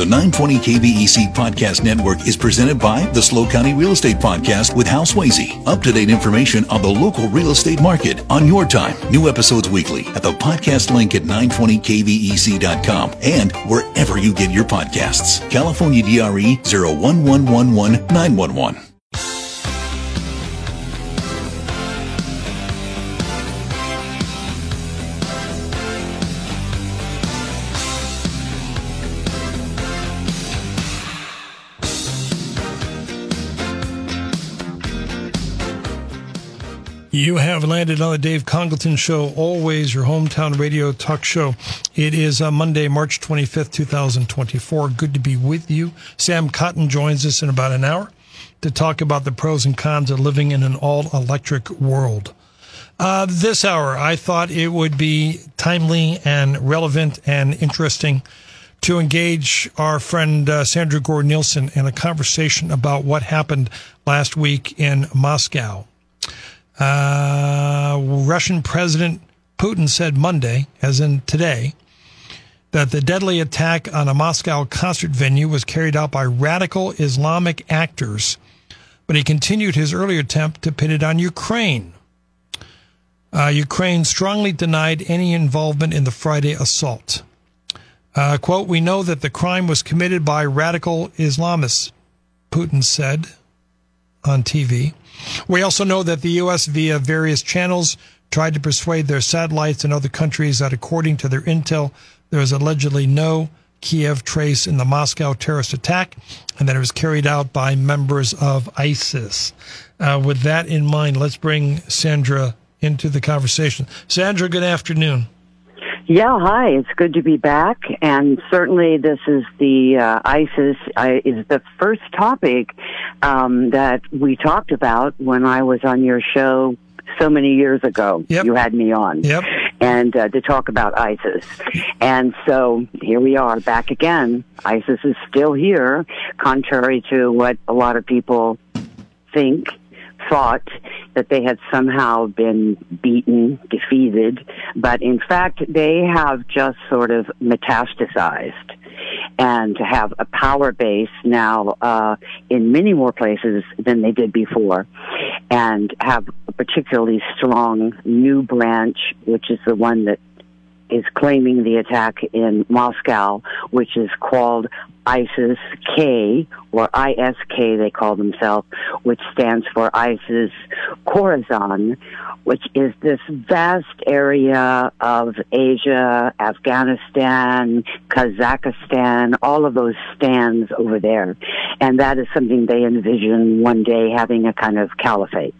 The 920 KVEC Podcast Network is presented by the SLO County Real Estate Podcast with Hal Swayze. Up-to-date information on the local real estate market on your time. New episodes weekly at the podcast link at 920kvec.com and wherever you get your podcasts. California DRE 01111-911. You have landed on the Dave Congleton Show, always your hometown radio talk show. It is Monday, March 25th, 2024. Good to be with you. Sam Cotton joins us in about an hour to talk about the pros and cons of living in an all-electric world. This hour, I thought it would be timely and relevant and interesting to engage our friend Sandra Gore-Nielsen in a conversation about what happened last week in Moscow. Russian President Putin said Monday, as in today, that the deadly attack on a Moscow concert venue was carried out by radical Islamic actors, but he continued his earlier attempt to pin it on Ukraine. Ukraine strongly denied any involvement in the Friday assault. Quote, "We know that the crime was committed by radical Islamists," Putin said on TV. "We also know that the U.S., via various channels, tried to persuade their satellites and other countries that, according to their intel, there is allegedly no Kiev trace in the Moscow terrorist attack and that it was carried out by members of ISIS." With that in mind, let's bring Sandra into the conversation. Sandra, good afternoon. Yeah, hi. It's good to be back, and certainly this is the ISIS is the first topic that we talked about when I was on your show so many years ago. Yep. You had me on, and to talk about ISIS, and so here we are back again. ISIS is still here, contrary to what a lot of people thought that they had somehow been beaten, defeated, but in fact they have just sort of metastasized and have a power base now in many more places than they did before, and have a particularly strong new branch, which is the one that is claiming the attack in Moscow, which is called ISIS-K, or ISK they call themselves, which stands for ISIS Khorasan, which is this vast area of Asia, Afghanistan, Kazakhstan, all of those stands over there. And that is something they envision one day having a kind of caliphate.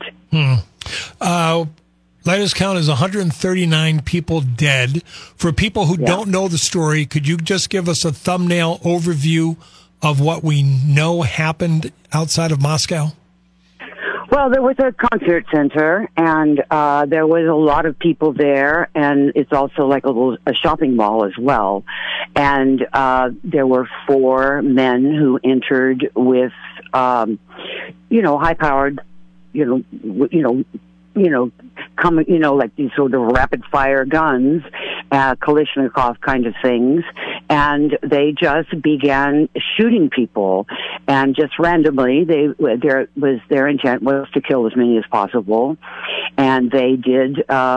Latest count is 139 people dead. For people who don't know the story, could you just give us a thumbnail overview of what we know happened outside of Moscow? Well, there was a concert center, and there was a lot of people there, and it's also like a shopping mall as well. And there were 4 men who entered with, high-powered, like these sort of rapid-fire guns, Kalashnikov kind of things, and they just began shooting people, and just randomly, their intent was to kill as many as possible, and they did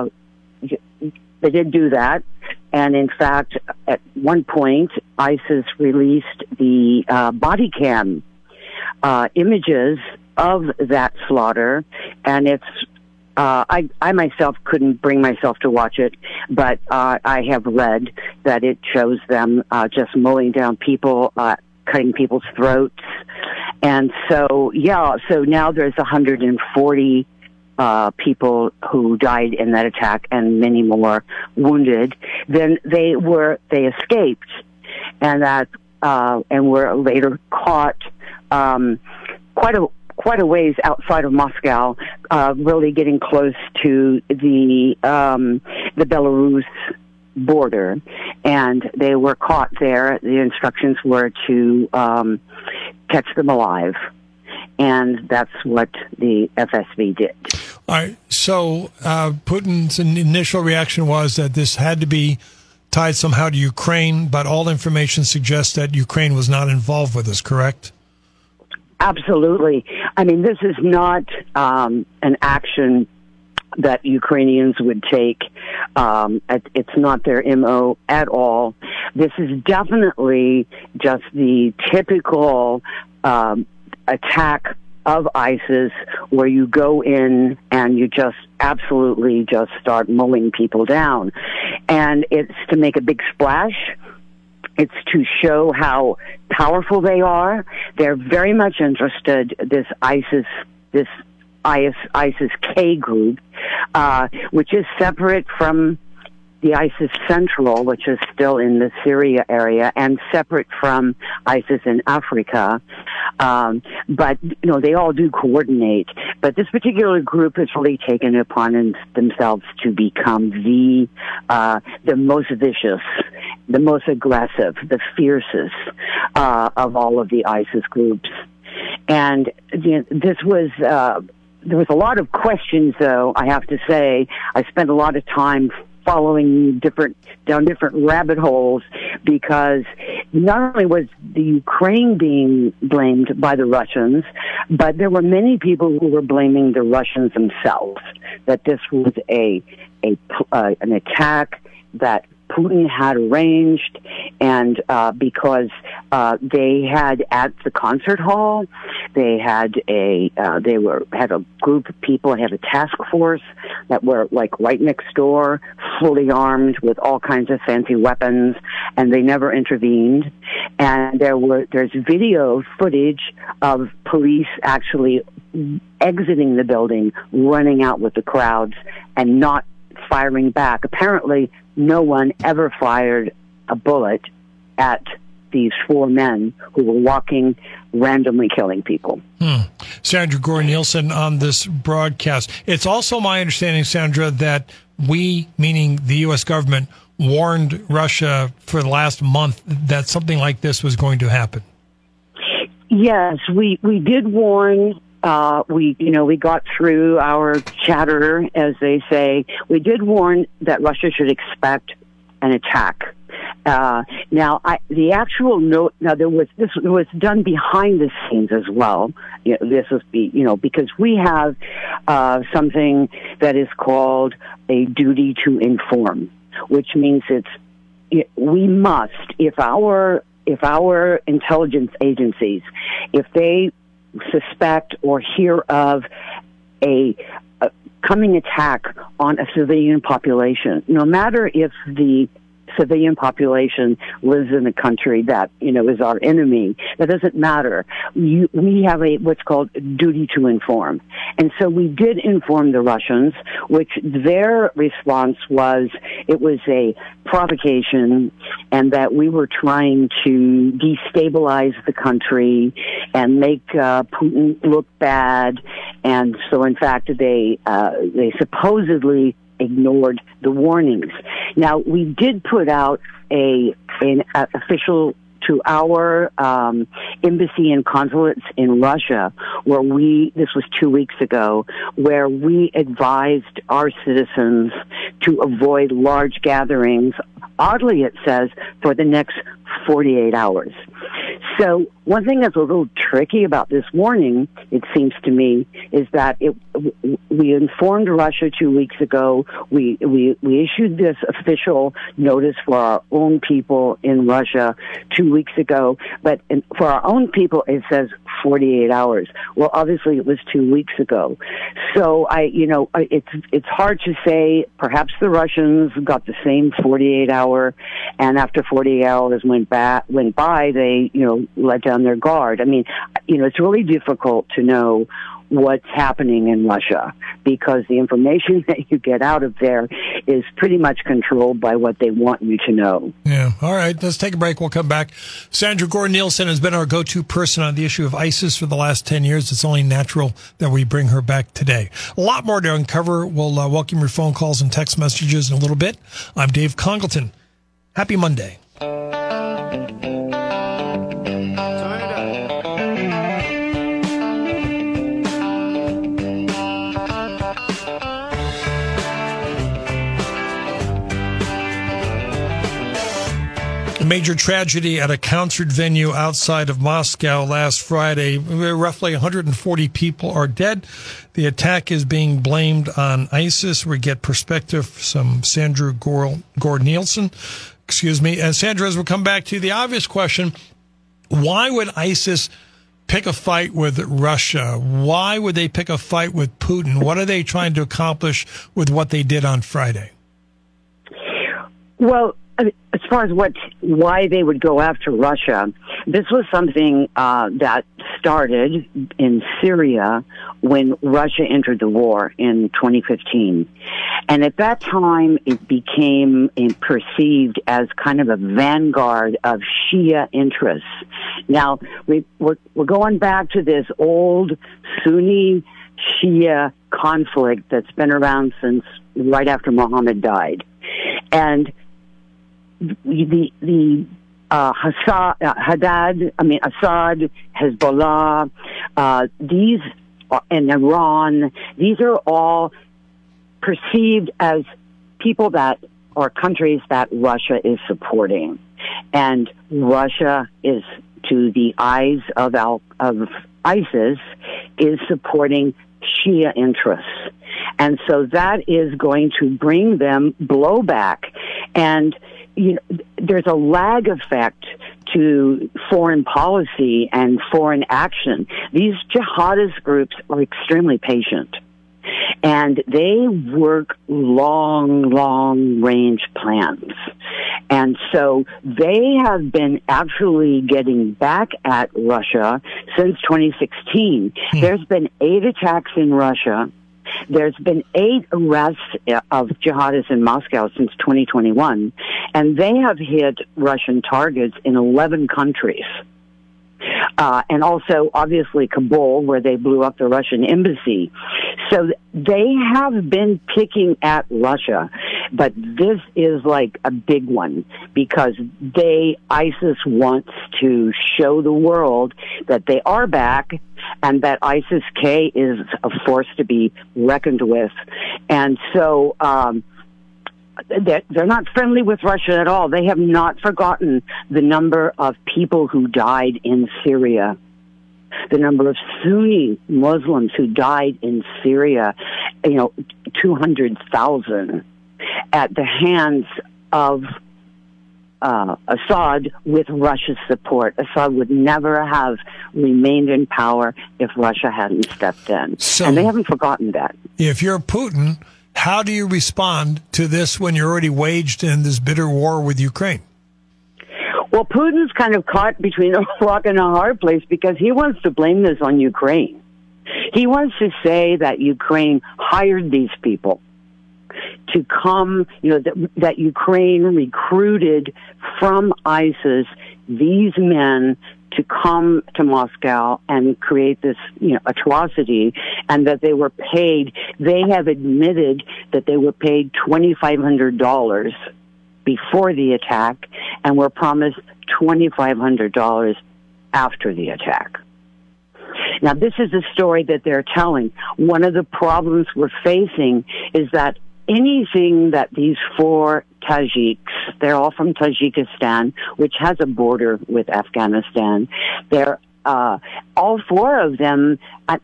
do that. And in fact, at one point, ISIS released the body cam images of that slaughter, and it's I myself couldn't bring myself to watch it, but I have read that it shows them just mowing down people, cutting people's throats. And so now there's 140 people who died in that attack and many more wounded. Then they escaped, and were later caught quite a ways outside of Moscow, really getting close to the Belarus border, and they were caught there. The instructions were to catch them alive, and that's what the FSB did. All right. So Putin's initial reaction was that this had to be tied somehow to Ukraine, but all information suggests that Ukraine was not involved with this, correct? Absolutely. I mean, this is not an action that Ukrainians would take. It's not their MO at all. This is definitely just the typical attack of ISIS, where you go in and you just absolutely just start mowing people down. And it's to make a big splash. It's to show how powerful they are. They're very much interested, this ISIS-K group, which is separate from the ISIS Central, which is still in the Syria area, and separate from ISIS in Africa. But, they all do coordinate. But this particular group has really taken it upon themselves to become the most vicious, the most aggressive, the fiercest of all of the ISIS groups. And this was... there was a lot of questions, though, I have to say. I spent a lot of time following down different rabbit holes, because not only was the Ukraine being blamed by the Russians, but there were many people who were blaming the Russians themselves, that this was an attack that Putin had arranged, and because they had at the concert hall, they had a group of people, had a task force that were like right next door, fully armed with all kinds of fancy weapons, and they never intervened. And there's video footage of police actually exiting the building, running out with the crowds, and not firing back. Apparently, no one ever fired a bullet at these four men who were walking, randomly killing people. Sandra Gore-Nielsen on this broadcast. It's also my understanding, Sandra, that we, meaning the U.S. government, warned Russia for the last month that something like this was going to happen. Yes, we did warn. We got through our chatter, as they say. We did warn that Russia should expect an attack. The actual note. Now, this was done behind the scenes as well. This was because we have something that is called a duty to inform, which means we must, if our intelligence agencies, if they suspect or hear of a coming attack on a civilian population, no matter if the civilian population lives in a country that, is our enemy, that doesn't matter. We have what's called duty to inform. And so we did inform the Russians, which their response was it was a provocation, and that we were trying to destabilize the country and make Putin look bad. And so, in fact, they supposedly ignored the warnings. Now, we did put out an official to our embassy and consulates in Russia, this was 2 weeks ago, where we advised our citizens to avoid large gatherings, oddly it says, for the next 48 hours. So one thing that's a little tricky about this warning, it seems to me, is that we informed Russia 2 weeks ago. We issued this official notice for our own people in Russia 2 weeks ago, but for our own people it says 48 hours. Well, obviously it was 2 weeks ago. So it's hard to say. Perhaps the Russians got the same 48 hour, and after 48 hours went by, they let down their guard. I mean, it's really difficult to know what's happening in Russia, because the information that you get out of there is pretty much controlled by what they want you to know. Yeah. All right. Let's take a break. We'll come back. Sandra Gore-Nielsen has been our go-to person on the issue of ISIS for the last 10 years. It's only natural that we bring her back today. A lot more to uncover. We'll welcome your phone calls and text messages in a little bit. I'm Dave Congleton. Happy Monday. Major tragedy at a concert venue outside of Moscow last Friday. Roughly 140 people are dead. The attack is being blamed on ISIS. We get perspective from Sandra Gore-Nielsen. And Sandra, as we come back to the obvious question, why would ISIS pick a fight with Russia? Why would they pick a fight with Putin? What are they trying to accomplish with what they did on Friday? Well, as far as why they would go after Russia, this was something that started in Syria when Russia entered the war in 2015. And at that time, it became perceived as kind of a vanguard of Shia interests. Now, we're going back to this old Sunni-Shia conflict that's been around since right after Muhammad died. And Assad, Hezbollah, these and Iran, these are all perceived as people that are countries that Russia is supporting, and Russia is, to the eyes of ISIS, is supporting Shia interests. And so that is going to bring them blowback. And there's a lag effect to foreign policy and foreign action. These jihadist groups are extremely patient. And they work long range plans. And so they have been actually getting back at Russia since 2016. There's been 8 attacks in Russia. There's been 8 arrests of jihadists in Moscow since 2021, and they have hit Russian targets in 11 countries. And also, obviously, Kabul, where they blew up the Russian embassy. So they have been picking at Russia, but this is like a big one because ISIS wants to show the world that they are back and that ISIS-K is a force to be reckoned with. And so they're not friendly with Russia at all. They have not forgotten the number of people who died in Syria, the number of Sunni Muslims who died in Syria, 200,000 at the hands of Assad with Russia's support. Assad would never have remained in power if Russia hadn't stepped in. And they haven't forgotten that. If you're Putin, how do you respond to this when you're already waged in this bitter war with Ukraine? Well, Putin's kind of caught between a rock and a hard place because he wants to blame this on Ukraine. He wants to say that Ukraine hired these people to come, that Ukraine recruited from ISIS these men to come to Moscow and create this, atrocity, and that they were paid. They have admitted that they were paid $2,500 before the attack and were promised $2,500 after the attack. Now, this is a story that they're telling. One of the problems we're facing is that anything that these 4 Tajiks, they're all from Tajikistan, which has a border with Afghanistan. They're all 4 of them.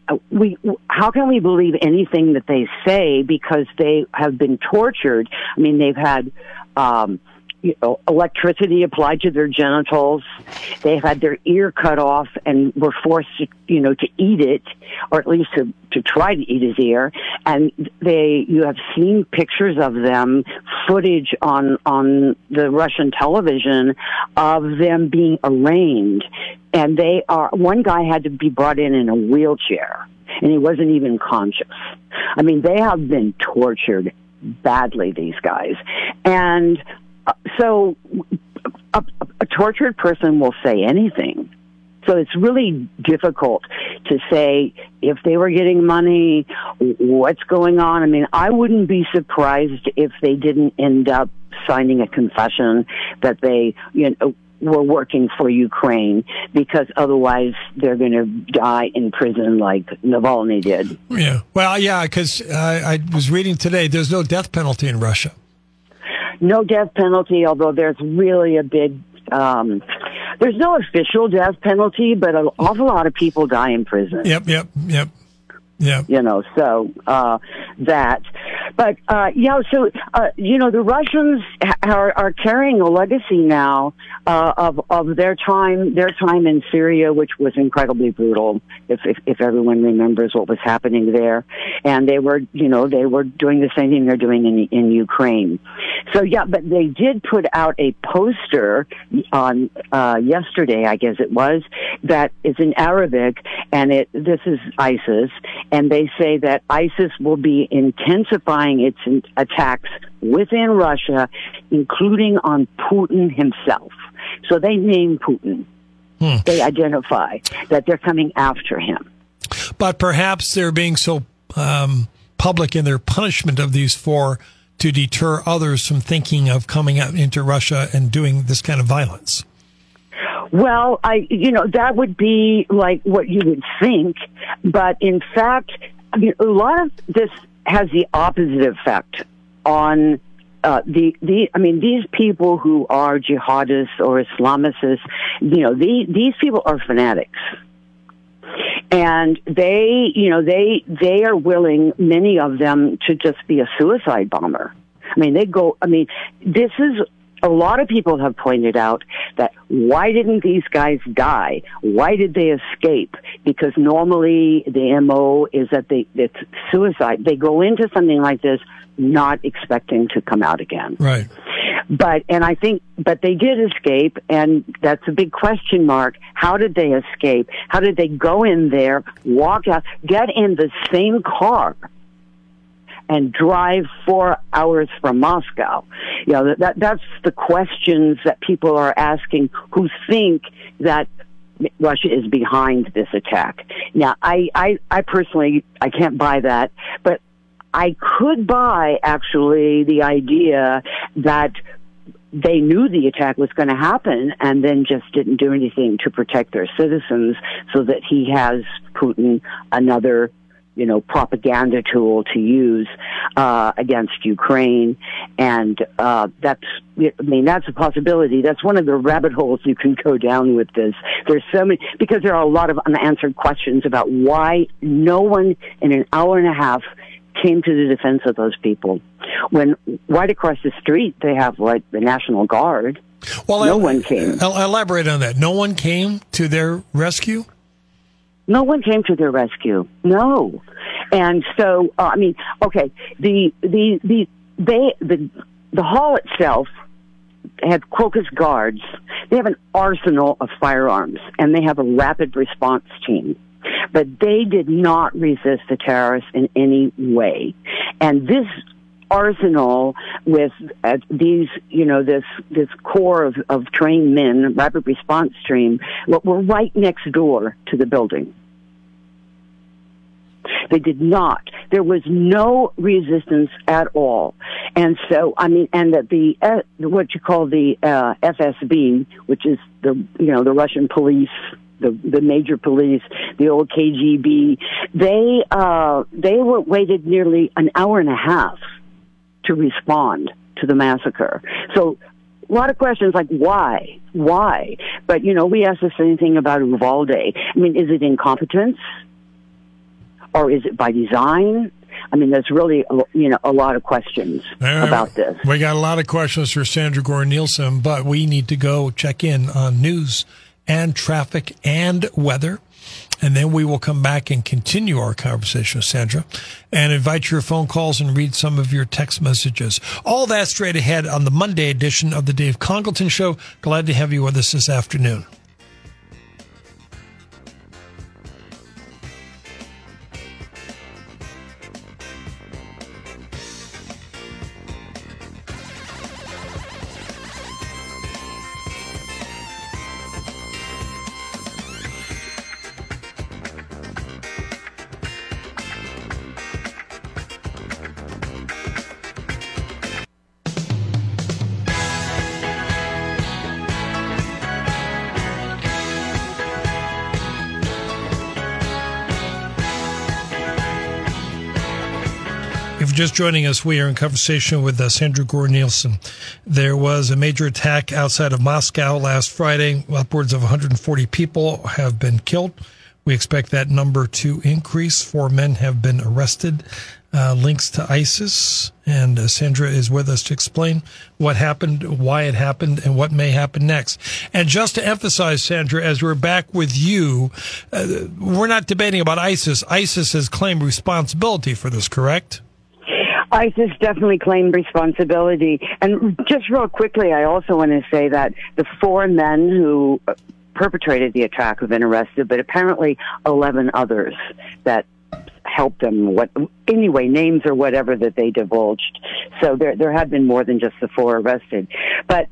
How can we believe anything that they say because they have been tortured? I mean, they've had electricity applied to their genitals. They've had their ear cut off and were forced to eat it, or at least to try to eat his ear. And you have seen pictures of them, footage on the Russian television of them being arraigned. And one guy had to be brought in a wheelchair, and he wasn't even conscious. I mean, they have been tortured badly, these guys. And so a tortured person will say anything. So it's really difficult to say if they were getting money, what's going on. I mean, I wouldn't be surprised if they didn't end up signing a confession that they, were working for Ukraine, because otherwise they're going to die in prison like Navalny did. Yeah. Well, yeah, because I was reading today, there's no death penalty in Russia. No death penalty, although there's really a big there's no official death penalty, but an awful lot of people die in prison. Yep. So that. But, the Russians are carrying a legacy now of their time in Syria, which was incredibly brutal, if everyone remembers what was happening there. And they were doing the same thing they're doing in Ukraine. So, but they did put out a poster on yesterday, I guess it was, that is in Arabic, and this is ISIS, and they say that ISIS will be intensifying its attacks within Russia, including on Putin himself. So they name Putin. They identify that they're coming after him. But perhaps they're being so public in their punishment of these four to deter others from thinking of coming out into Russia and doing this kind of violence. Well, that would be like what you would think, but in fact, a lot of this has the opposite effect on these people who are jihadists or Islamicists. These people are fanatics, and they are willing, many of them, to just be a suicide bomber. This is. A lot of people have pointed out that why didn't these guys die? Why did they escape? Because normally the MO is that it's suicide. They go into something like this not expecting to come out again. Right. But they did escape, and that's a big question mark. How did they escape? How did they go in there, walk out, get in the same car, and drive 4 hours from Moscow? That's the questions that people are asking who think that Russia is behind this attack. Now, I personally, I can't buy that, but I could buy, actually, the idea that they knew the attack was going to happen and then just didn't do anything to protect their citizens, so that he has, Putin, another propaganda tool to use against Ukraine, and that's a possibility. That's one of the rabbit holes you can go down with this. There's so many, because there are a lot of unanswered questions about why no one in an hour and a half came to the defense of those people, when right across the street they have the National Guard. Well, no one came. I'll elaborate on that. No one came to their rescue? No one came to their rescue. No. And so, the hall itself had Crocus Guards. They have an arsenal of firearms, and they have a rapid response team. But they did not resist the terrorists in any way. And this arsenal with this corps of trained men, rapid response team, were right next door to the building. They did not. There was no resistance at all. And so, and that what you call the FSB, which is the Russian police, the major police, the old KGB, they waited nearly an hour and a half to respond to the massacre. So a lot of questions like why? But, we asked the same thing about Uvalde. Is it incompetence? Or is it by design? There's really, a lot of questions about this. We got a lot of questions for Sandra Gore Nielsen, but we need to go check in on news and traffic and weather. And then we will come back and continue our conversation with Sandra and invite your phone calls and read some of your text messages. All that straight ahead on the Monday edition of the Dave Congleton Show. Glad to have you with us this afternoon. If you're just joining us, we are in conversation with Sandra Gore-Nielsen. There was a major attack outside of Moscow last Friday. Upwards of 140 people have been killed. We expect that number to increase. 4 men have been arrested. Links to ISIS. And Sandra is with us to explain what happened, why it happened, and what may happen next. And just to emphasize, Sandra, as we're back with you, we're not debating about ISIS. ISIS has claimed responsibility for this, correct? ISIS definitely claimed responsibility. And just real quickly, I also want to say that the 4 men who perpetrated the attack have been arrested, but apparently 11 others that helped them, names or whatever that they divulged. So there had been more than just the 4 arrested. But,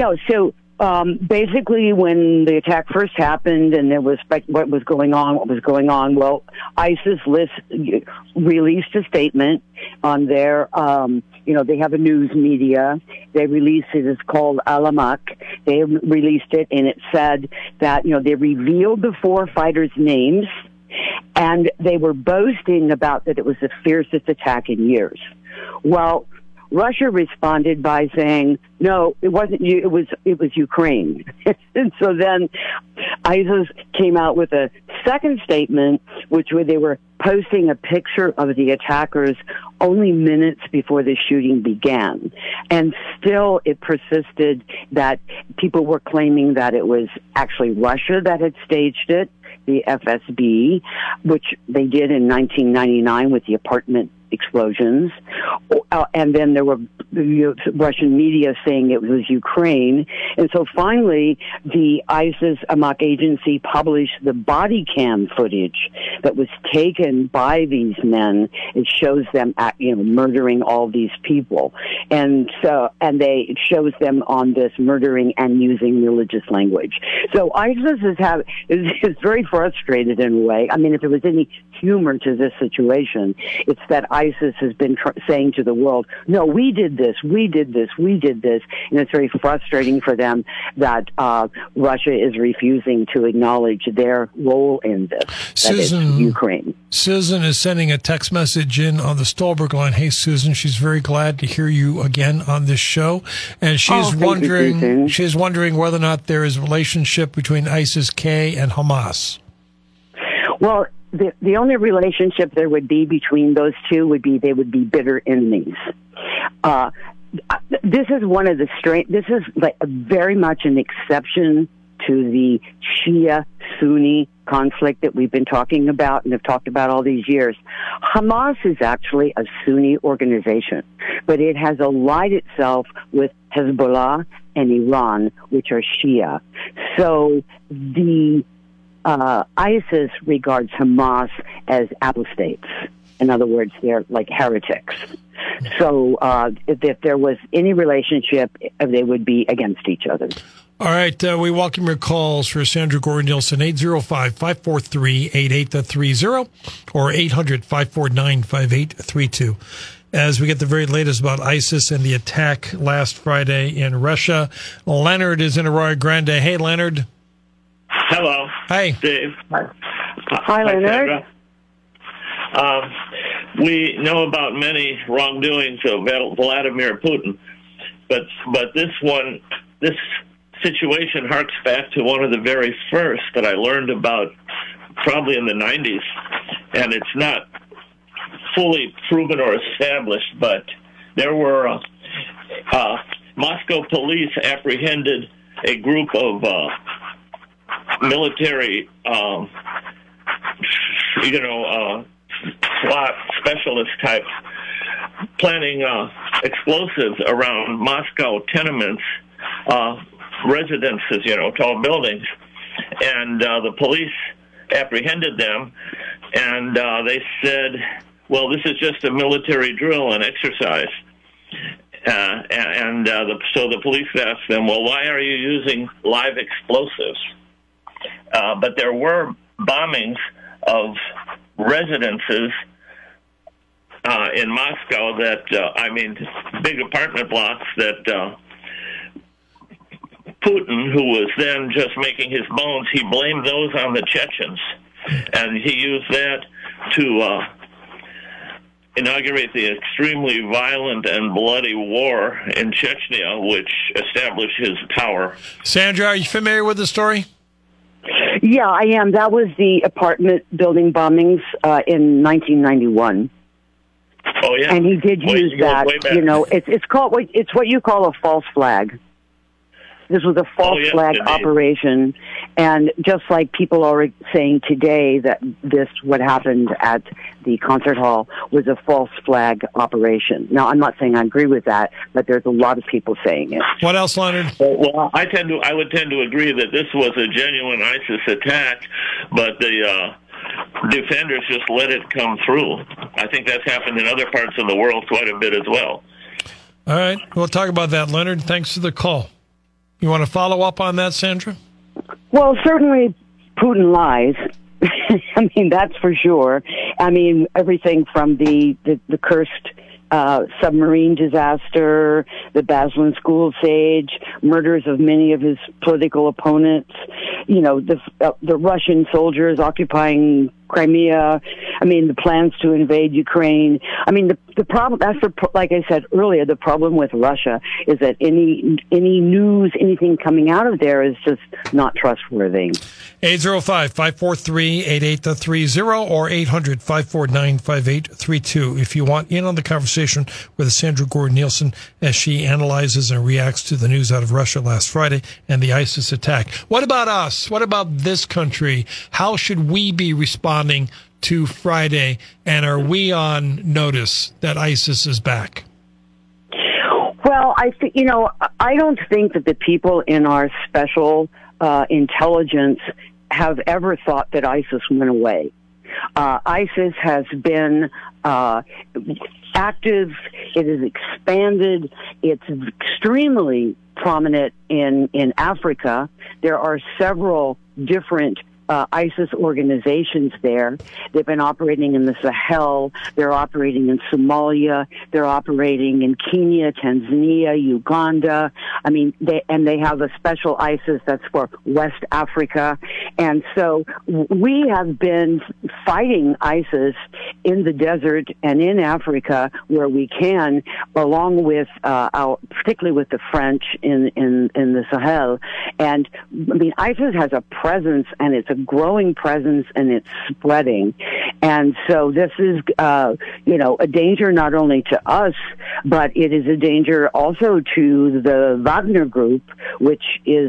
basically, when the attack first happened and there was what was going on, well, ISIS released a statement on their, they have a news media. They released it. It's called Al-Amaq. They released it, and it said that, they revealed the 4 fighters' names, and they were boasting about that it was the fiercest attack in years. Well, Russia responded by saying, no, it wasn't you, it was Ukraine. And so then ISIS came out with a second statement, where they were posting a picture of the attackers only minutes before the shooting began. And still it persisted that people were claiming that it was actually Russia that had staged it, the FSB, which they did in 1999 with the apartment explosions. And then there were Russian media saying it was Ukraine. And so finally, the ISIS Amaq agency published the body cam footage that was taken by these men. It shows them, murdering all these people. And it shows them on this murdering and using religious language. So ISIS is very frustrated in a way. I mean, if there was any humor to this situation, it's that ISIS has been saying to the world, no, we did this, and it's very frustrating for them that Russia is refusing to acknowledge their role in this, Susan, Ukraine. Susan is sending a text message in on the Stolberg line. Hey, Susan, she's very glad to hear you again on this show, and she's wondering whether or not there is a relationship between ISIS-K and Hamas. Well, the only relationship there would be between those two would be they would be bitter enemies. This is one of the this is like very much an exception to the Shia-Sunni conflict that we've been talking about and have talked about all these years. Hamas is actually a Sunni organization, but it has allied itself with Hezbollah and Iran, which are Shia. So the ISIS regards Hamas as apostates. In other words, they're like heretics. So if there was any relationship, they would be against each other. All right. We welcome your calls for Sandra Gore-Nielsen, 805-543-8830 or 800-549-5832. As we get the very latest about ISIS and the attack last Friday in Russia, Leonard is in Arroyo Grande. Hey, Leonard. Hello. Hi. Dave. Hi, Leonard. We know about many wrongdoings of Vladimir Putin, but this situation harks back to one of the very first that I learned about probably in the 90s, and it's not fully proven or established, but there were Moscow police apprehended a group of military, SWAT specialist types planning explosives around Moscow tenements, residences, tall buildings. And the police apprehended them, and they said, well, this is just a military drill and exercise. So the police asked them, well, why are you using live explosives? But there were bombings of residences in Moscow that, big apartment blocks that Putin, who was then just making his bones, he blamed those on the Chechens. And he used that to inaugurate the extremely violent and bloody war in Chechnya, which established his power. Sandra, are you familiar with the story? Yeah, I am. That was the apartment building bombings in 1991. Oh yeah, and he did use that. You know, it's what you call a false flag. This was a false flag operation, and just like people are saying today that what happened at the concert hall was a false flag operation. Now, I'm not saying I agree with that, but there's a lot of people saying it. What else, Leonard? Well, I would tend to agree that this was a genuine ISIS attack, but the defenders just let it come through. I think that's happened in other parts of the world quite a bit as well. All right, we'll talk about that, Leonard. Thanks for the call. You want to follow up on that, Sandra? Well, certainly Putin lies. I mean, that's for sure. I mean, everything from the cursed submarine disaster, the Baslin school siege, murders of many of his political opponents, you know, the Russian soldiers occupying Crimea. I mean, the plans to invade Ukraine. I mean, the problem, like I said earlier, the problem with Russia is that any news, anything coming out of there is just not trustworthy. 805-543-8830 or 800-549-5832 if you want in on the conversation with Sandra Gordon-Nielsen as she analyzes and reacts to the news out of Russia last Friday and the ISIS attack. What about us? What about this country? How should we be responding to Friday, and are we on notice that ISIS is back? Well, I don't think that the people in our special intelligence have ever thought that ISIS went away. ISIS has been active. It has expanded. It's extremely prominent in Africa. There are several different ISIS organizations there. They've been operating in the Sahel. They're operating in Somalia. They're operating in Kenya, Tanzania, Uganda. I mean, they have a special ISIS that's for West Africa. And so we have been fighting ISIS in the desert and in Africa where we can, along with particularly with the French in the Sahel. And I mean, ISIS has a presence, and it's a growing presence, and it's spreading. And so this is, a danger not only to us, but it is a danger also to the Wagner Group, which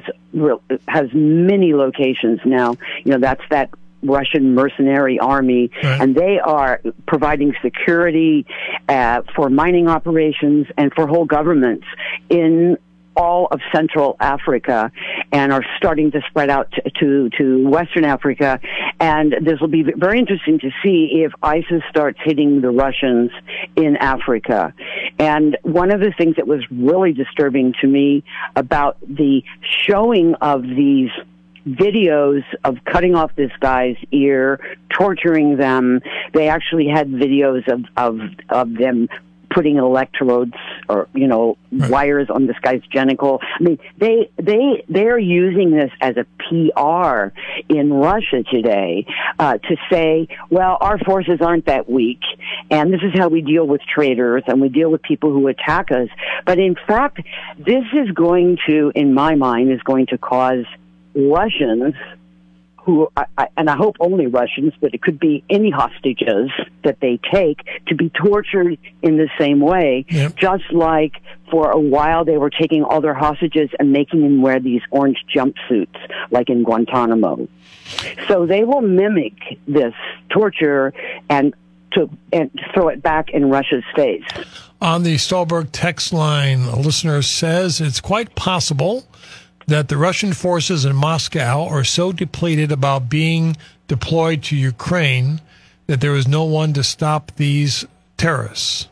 has many locations now. You know, that's that Russian mercenary army, right. And they are providing security for mining operations and for whole governments in all of Central Africa, and are starting to spread out to Western Africa. And this will be very interesting to see if ISIS starts hitting the Russians in Africa. And one of the things that was really disturbing to me about the showing of these videos of cutting off this guy's ear, torturing them. They actually had videos of them putting electrodes or, right. wires on this guy's genital. I mean, they're using this as a PR in Russia today, to say, well, our forces aren't that weak, and this is how we deal with traitors, and we deal with people who attack us. But in fact, this is going to, in my mind, cause Russians who, and I hope only Russians, but it could be any hostages that they take, to be tortured in the same way, yep. Just like for a while they were taking all their hostages and making them wear these orange jumpsuits, like in Guantanamo. So they will mimic this torture and throw it back in Russia's face. On the Stolberg text line, a listener says it's quite possible that the Russian forces in Moscow are so depleted about being deployed to Ukraine that there is no one to stop these terrorists.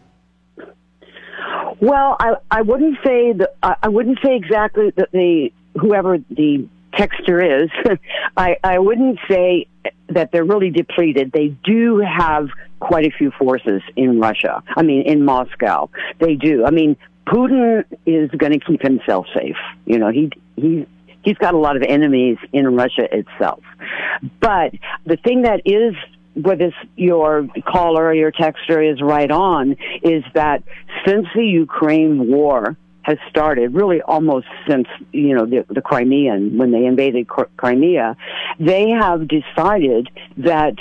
Well, I wouldn't say exactly that whoever the texter is, I wouldn't say that they're really depleted. They do have quite a few forces in Russia. I mean, in Moscow, they do. I mean, Putin is going to keep himself safe. You know, he's got a lot of enemies in Russia itself. But the thing that is what this your caller or your texter is right on is that since the Ukraine war has started, really almost since, the Crimean, when they invaded Crimea, they have decided that,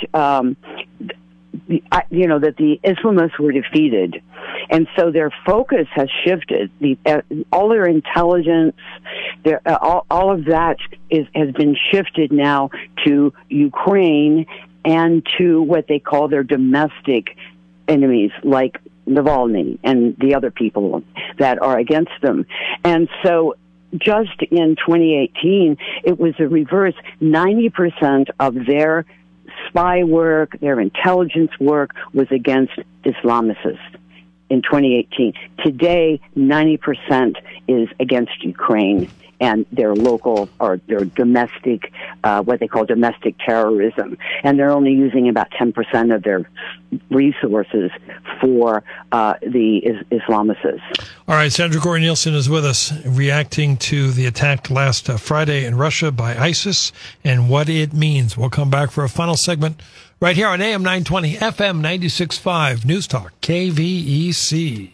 that the Islamists were defeated. And so their focus has shifted. All their intelligence, all of that has been shifted now to Ukraine and to what they call their domestic enemies, like Navalny and the other people that are against them. And so just in 2018, it was the reverse. 90% of their spy work, their intelligence work was against Islamicists in 2018. Today, 90% is against Ukraine and their local or their domestic, what they call domestic terrorism. And they're only using about 10% of their resources for the Islamicists. All right, Sandra Gore-Nielsen is with us, reacting to the attack last Friday in Russia by ISIS and what it means. We'll come back for a final segment right here on AM 920, FM 96.5, News Talk, KVEC.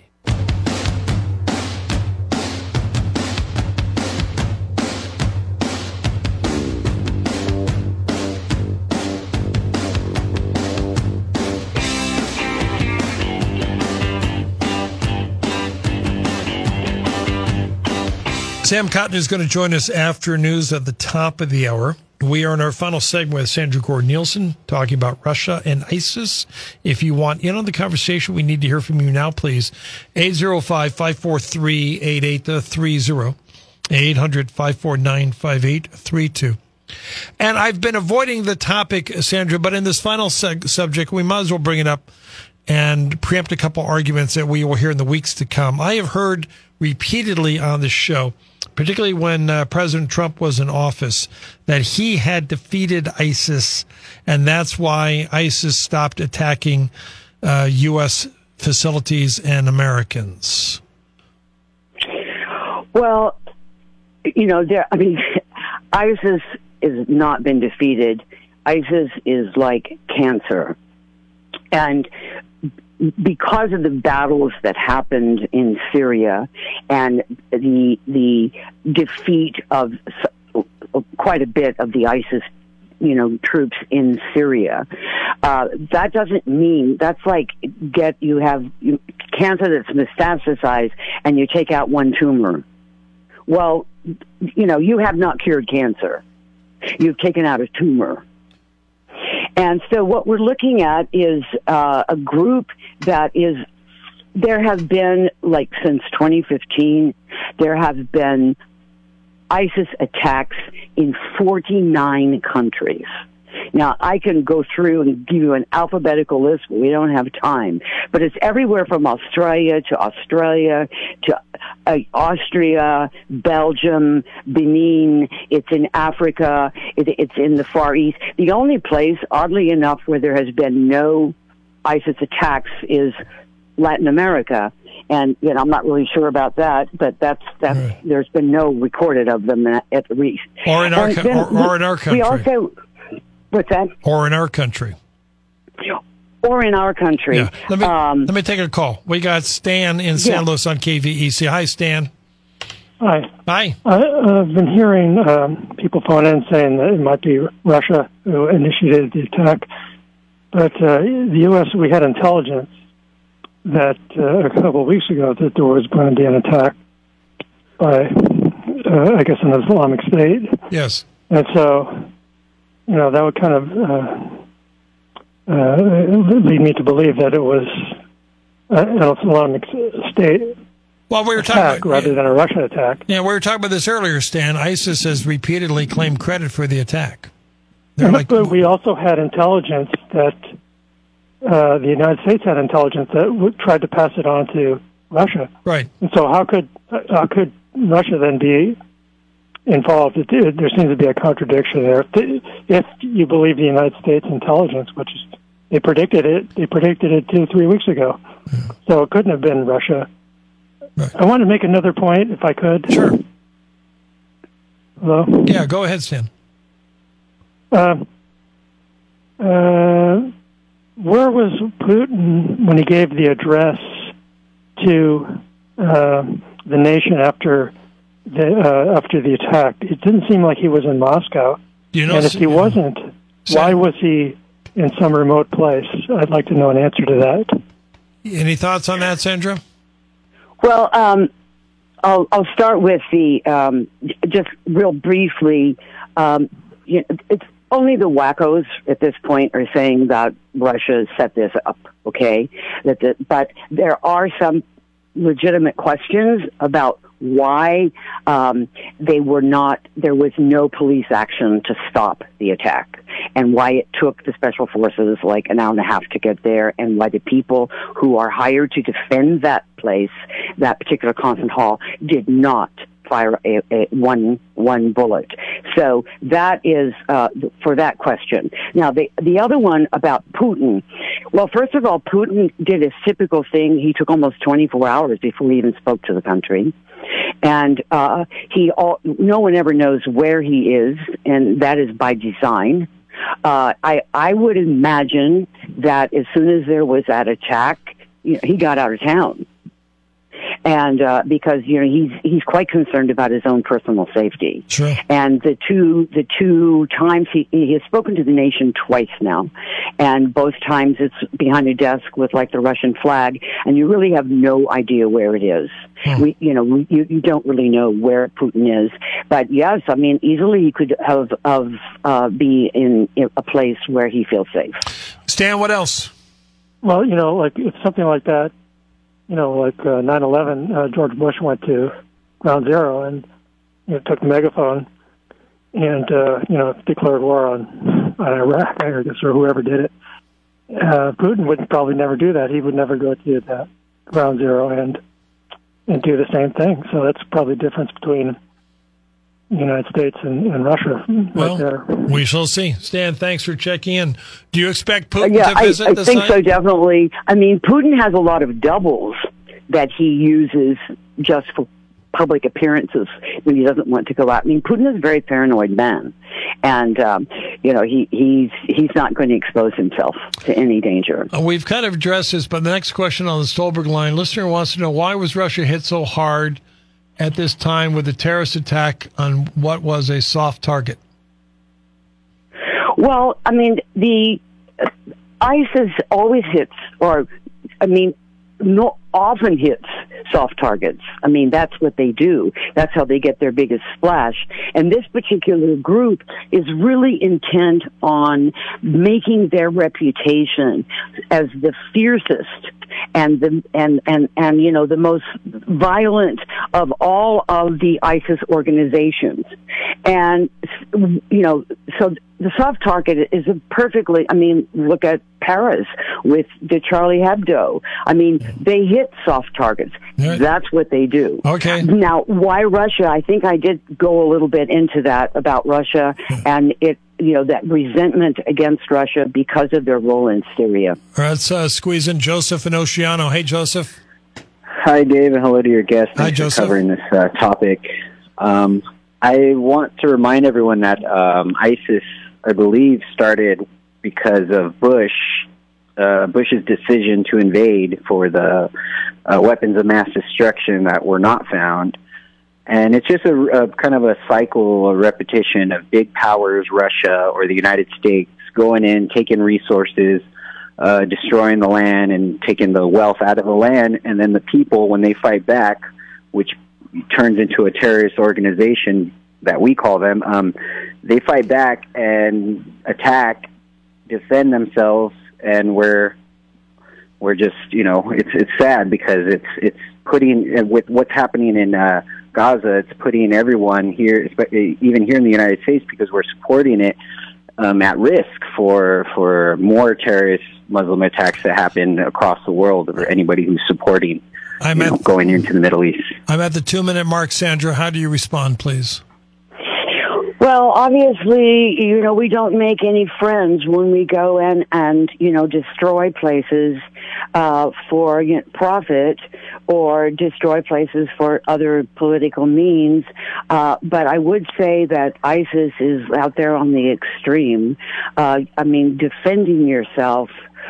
Sam Cotton is going to join us after news at the top of the hour. We are in our final segment with Sandra Gore-Nielsen talking about Russia and ISIS. If you want in on the conversation, we need to hear from you now, please. 805-543-8830. 800-549-5832. And I've been avoiding the topic, Sandra, but in this final subject, we might as well bring it up and preempt a couple arguments that we will hear in the weeks to come. I have heard repeatedly on this show, particularly when President Trump was in office, that he had defeated ISIS, and that's why ISIS stopped attacking U.S. facilities and Americans. Well, ISIS has not been defeated. ISIS is like cancer. And because of the battles that happened in Syria and the defeat of quite a bit of the ISIS, troops in Syria, that doesn't mean that's like you have cancer that's metastasized and you take out one tumor. Well, you have not cured cancer. You've taken out a tumor. And so what we're looking at is a group that there have been, since 2015, there have been ISIS attacks in 49 countries. Now, I can go through and give you an alphabetical list, but we don't have time. But it's everywhere from Australia to Austria, Belgium, Benin. It's in Africa. It's in the Far East. The only place, oddly enough, where there has been no ISIS attacks is Latin America. And I'm not really sure about that, but that's right. There's been no recorded of them at least. Or in our country. We also. What's that? Or in our country. Or in our country. Yeah. Let me take a call. We got Stan in San Luis on KVEC. Hi, Stan. Hi. Hi. I've been hearing people phone in saying that it might be Russia who initiated the attack. But the U.S., we had intelligence that a couple of weeks ago that there was going to be an attack by, I guess, an Islamic State. Yes. And so, that would kind of lead me to believe that it was an Islamic State attack rather than a Russian attack. Yeah, we were talking about this earlier, Stan. ISIS has repeatedly claimed credit for the attack. But we also had intelligence that the United States had intelligence that tried to pass it on to Russia. Right. And so how could Russia then be involved? There seems to be a contradiction there. If you believe the United States intelligence, which is, they predicted it 2-3 weeks ago. Yeah. So it couldn't have been Russia. Right. I want to make another point, if I could. Sure. Hello? Yeah, go ahead, Stan. where was Putin when he gave the address to the nation after the attack? It didn't seem like he was in Moscow. And if he wasn't, why was he in some remote place? I'd like to know an answer to that. Any thoughts on that, Sandra? Well, I'll start with the just real briefly. It's only the wackos at this point are saying that Russia set this up. Okay, but there are some legitimate questions about why there was no police action to stop the attack, and why it took the special forces like an hour and a half to get there, and why the people who are hired to defend that place, that particular concert hall, did not fire one bullet. So that is for that question. Now, the other one about Putin. Well, first of all, Putin did his typical thing. He took almost 24 hours before he even spoke to the country. And no one ever knows where he is, and that is by design. I would imagine that as soon as there was that attack, he got out of town. And because he's quite concerned about his own personal safety. Sure. And the two times he has spoken to the nation twice now, and both times it's behind a desk with like the Russian flag, and you really have no idea where it is. You don't really know where Putin is. But yes, I mean, easily he could be in a place where he feels safe. Stan, what else? Well, like it's something like that. Like 9/11, George Bush went to Ground Zero and took the megaphone and declared war on Iraq, I guess, or whoever did it. Putin would probably never do that. He would never go to that Ground Zero and do the same thing. So that's probably the difference between the United States and Russia. Well, there. We shall see. Stan, thanks for checking in. Do you expect Putin to visit I the think site? so, definitely. I mean, Putin has a lot of doubles that he uses just for public appearances when he doesn't want to go out. I mean, Putin is a very paranoid man, and he's not going to expose himself to any danger. We've kind of addressed this, but the next question on the Stolberg line, listener wants to know, why was Russia hit so hard at this time with a terrorist attack on what was a soft target? Well, I mean, the ISIS always hits, often hits soft targets. I mean, that's what they do. That's how they get their biggest splash. And this particular group is really intent on making their reputation as the fiercest and the most violent of all of the ISIS organizations. And so the soft target is look at Paris with the Charlie Hebdo. I mean, they hit soft targets. Right. That's what they do. Okay. Now, why Russia? I think I did go a little bit into that about Russia and that resentment against Russia because of their role in Syria. All right, let's squeeze in Joseph in Oceano. Hey, Joseph. Hi, Dave, and hello to your guest. Hi, Thanks Joseph. for covering this topic. I want to remind everyone that ISIS, I believe, started because of Bush's decision to invade for the weapons of mass destruction that were not found. And it's just a kind of a cycle, a repetition of big powers, Russia or the United States, going in, taking resources, destroying the land and taking the wealth out of the land. And then the people, when they fight back, which turns into a terrorist organization that we call them, they fight back and attack, defend themselves, and we're just, it's sad because it's putting, with what's happening in Gaza, it's putting everyone here, even here in the United States, because we're supporting it, at risk for more terrorist Muslim attacks that happen across the world, or anybody who's supporting going into the Middle East. I'm at the 2-minute mark, Sandra. How do you respond, please? Well, obviously, we don't make any friends when we go in and destroy places for profit or destroy places for other political means. But I would say that ISIS is out there on the extreme. Defending yourself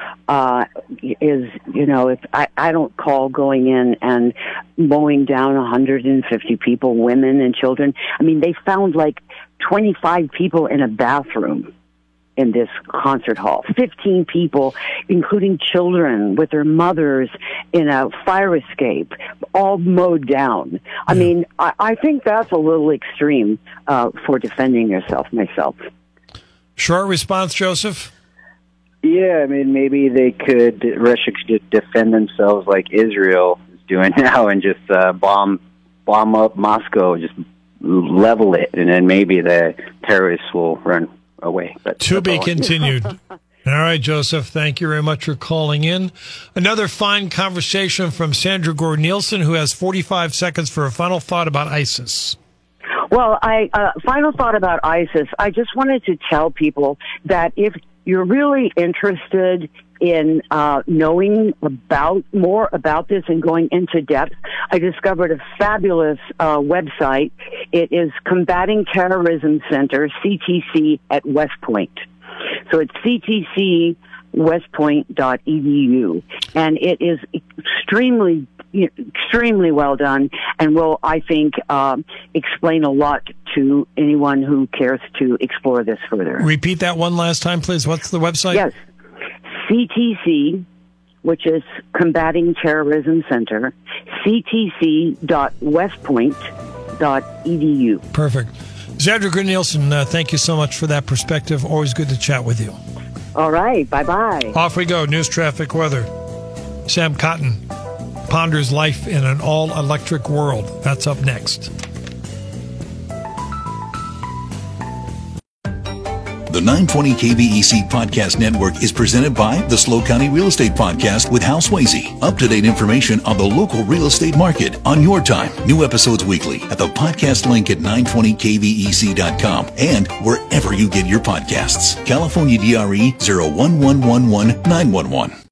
is, if I don't call going in and mowing down 150 people, women and children. I mean, they found like 25 people in a bathroom in this concert hall, 15 people, including children with their mothers in a fire escape, all mowed down. I mean, I think that's a little extreme for defending yourself myself. Short response, Joseph? Yeah, I mean, maybe Russia could defend themselves like Israel is doing now and just bomb up Moscow, just level it, and then maybe the terrorists will run away. But to be continued. All right, Joseph, thank you very much for calling in. Another fine conversation from Sandra Gore-Nielsen, who has 45 seconds for a final thought about ISIS. Well, final thought about ISIS. I just wanted to tell people that if you're really interested in knowing more about this and going into depth, I discovered a fabulous website. It is Combating Terrorism Center, CTC, at West Point. So it's ctcwestpoint.edu, and it is extremely well done, and will, I think, explain a lot to anyone who cares to explore this further. Repeat that one last time, please. What's the website? Yes. CTC, which is Combating Terrorism Center, ctc.westpoint.edu. Perfect. Sandra Gore-Nielsen, thank you so much for that perspective. Always good to chat with you. All right. Bye-bye. Off we go. News, traffic, weather. Sam Cotton ponders life in an all-electric world. That's up next. The 920 KVEC Podcast Network is presented by the SLO County Real Estate Podcast with Hal Swayze. Up-to-date information on the local real estate market on your time. New episodes weekly at the podcast link at 920kvec.com and wherever you get your podcasts. California DRE 01111 911.